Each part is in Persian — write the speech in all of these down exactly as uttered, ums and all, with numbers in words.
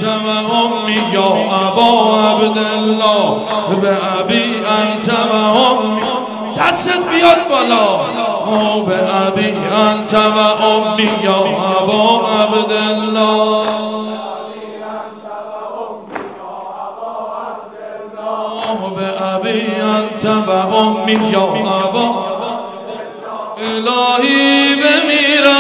انت و امی یا ابا عبدالله به ابی انت و امی دستت بیاد بالا به ابی انت و امی یا ابا عبدالله به ابی انت و امی یا ابا الهی بمیرم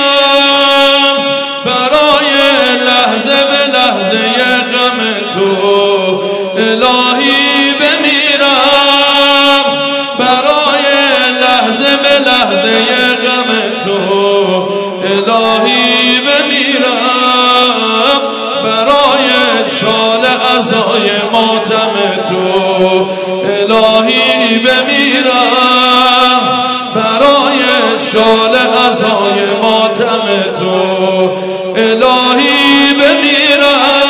برای لحظه به لحظه غم تو الهی بمیرم برای لحظه به لحظه غم تو الهی بمیرم برای شال عزای ماتم تو الهی بمیرم برای شال عزای ماتم تو الهی بمیرم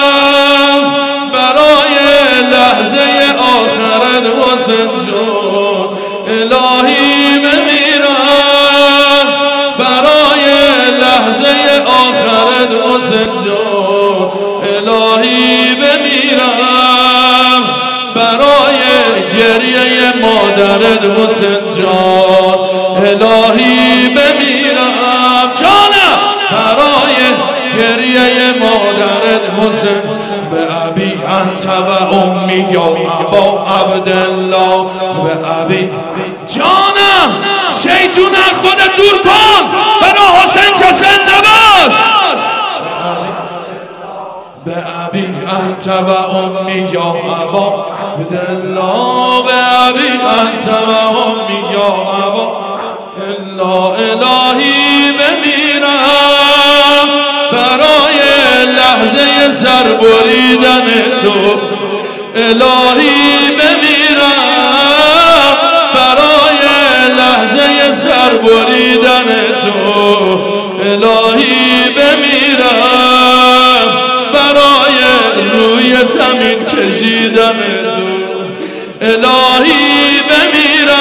برای لحظه آخرت حسین جون الهی بمیرم برای لحظه آخرت حسین جون الهی بمیرم برای گریه مادرت حسین جان الهی بمیرم جانم برای گریه مادرت حسین به ابی انت و امی یا ابا عبدالله به ابی جانم شیطون از خودت دور کن بنا حسین چه زنده باش به ابی انت و امی یا ابا عبدالله به ابی انت و امی یا ابا الله الهی بمیرم برای لحظه سر بریدن تو الهی بمیرم برای لحظه سر بریدن تو الهی بمیرم برای روی زمین کشیدن تو الهی بمیرم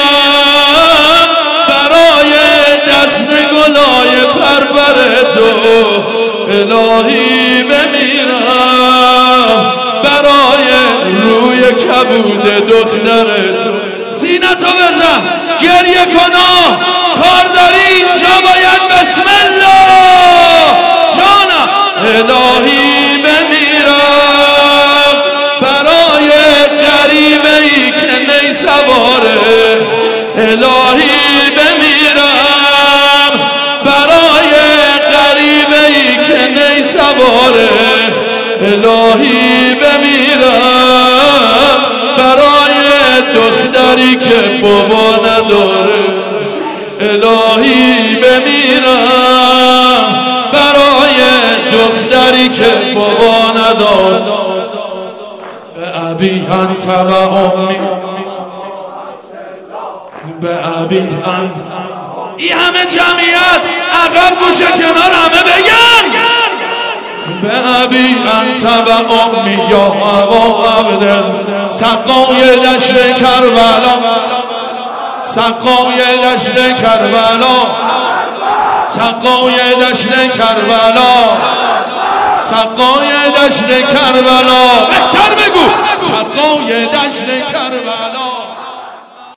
برای دست گلای پربر تو الهی بمیرم برای روی کبود دختر تو سینتو بزن گریه کنا کار داری اینجا باید بسم الله جانم الهی بمیرم برای غریبه ای که نی سواره الهی بمیرم برای غریبه ای که نی سواره الهی بمیرم برای دختری که بابا نداره الهی بمیرم برای دختری که بابا نداره به ابی انت و امی به ابی انت این همه جمعیت عقب گوشه کنار همه بگن به ابی انت و امی یا ابا عبدالله سقای دشت کربلا سقای دشت کربلا سقای دشت کربلا سقای دشت کربلا بهتر بگو سقای دشت کربلا